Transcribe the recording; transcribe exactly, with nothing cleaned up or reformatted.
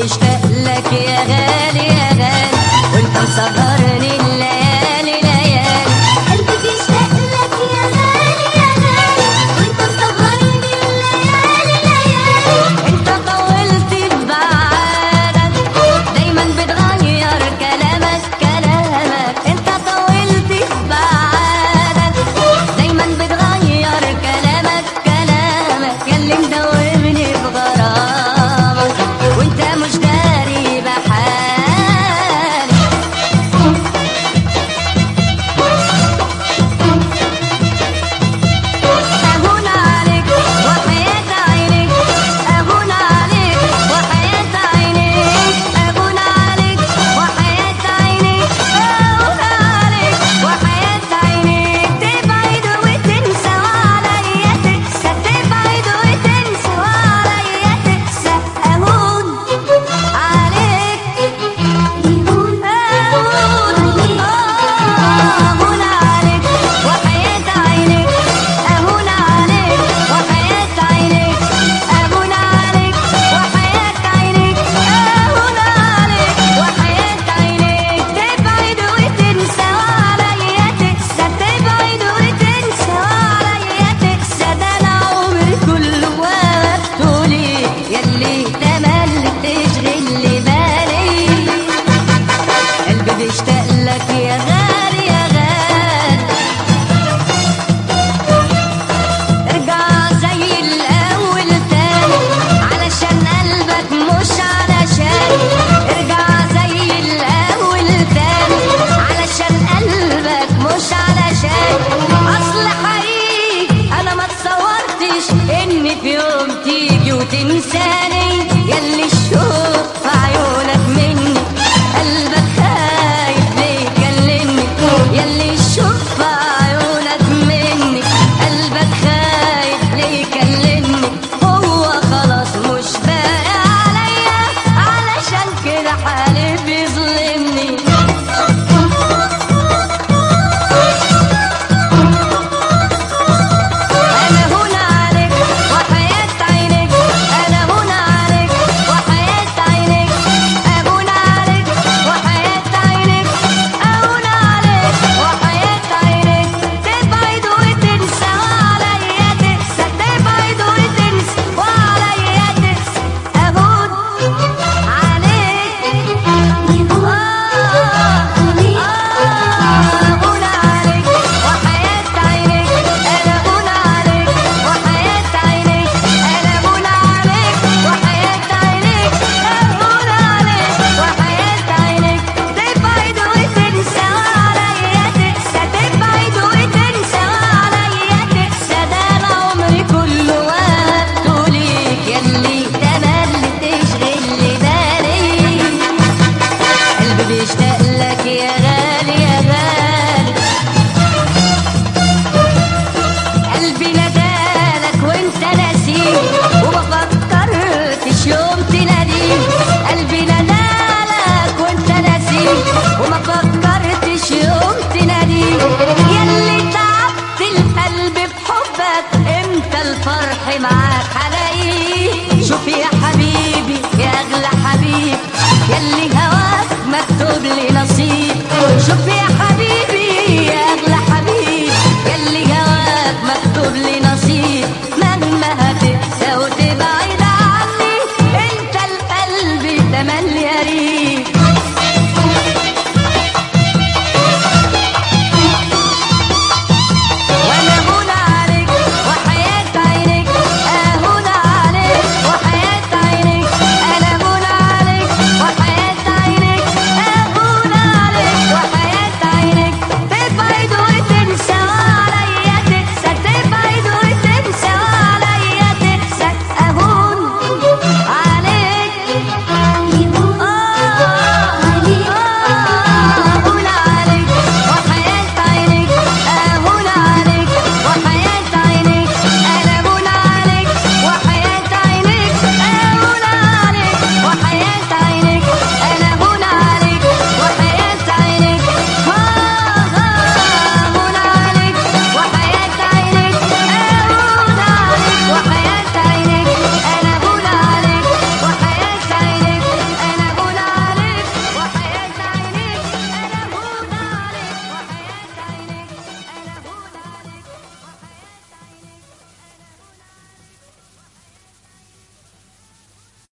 بيشتاق لك يا غالي يا غالي، وانت مسهرني الليالي ليالي. قلبي بيشتاق لك يا غالي يا غالي، وانت مسهرني الليالي ليالي. انت طولت ببعادك دايما بتغير كلامك كلامك. انت طولت ببعادك دايما بتغير كلامك كلامك. ياللي مدوبني بغرامك وانت مش داري بحالي. اهون عليك وحياة عينيك، اهون عليك وحياة عينيك، اهون عليك وحياة عينيك، اهون عليك وحياة عينيك. تبعد وتنسى وعليا تقسى، تبعد وتنسى وعليا تقسى. اهون عليك يهون اهون اهون عليك وحياة عينيك، اهون عليك وحياة عينيك، اهون عليك وحياة عينيك، اهون عليك وحياة عينيك. تبعد وتنسى وعليا تقسى، تبعد وتنسى وعليا تقسى. ده انا عمري كله وقته ليك ياللي تملي تشغل لي بالي. قلبي بيشتاق لك يا غالي يا غالي. ارجع زي الاول تاني علشان قلبك مش علشان. ارجع زي الاول تاني علشان قلبك مش علشان. اصل حقيقي انا ما تصورتش ان في يوم تيجي وتنساني. ياللي الشوق في عيونك مني قلبك خايف ليه كلمني. ياللي الشوق في عيونك مني قلبك خايف ليه كلمني. هو خلاص مش باقي عليا علشان كده حالي بيظلمني. انا هون عليك وحياة عينيك، انا هون عليك وحياة عينيك، اهون عليك وحياة عينيك، اهون عليك وحياة عينيك. تبعد وتنسى وعليا تقسى، تبعد وتنسى وعليا تقسى. اهون عليك يهون عليك اهون عليك وحياة عينيك، انا هون عليك وحياة عينيك، انا هون عليك وحياة عينيك، اهون عليك وحياة عينيك. تبعد وتنسى وعليا تقسى، تبعد وتنسى وعليا تقسى. ده انا عمري كله وقته ليك ياللي تملي تشغل لي بالي. قلبي بيشتاق لك يا غالي يا غالي. قلبي ندالك وانت ناسيه وما فكرتش يوم تناديه. قلبي ندالك وانت ناسيه وما فكرتش يوم تناديه. ياللي تعبت القلب بحبك امتى الفرح معاك هلاقيه. شوف يا حبيبي يا اغلى حبيب ياللي هواك مكتوب لي نصيب. شوف يا حبيبي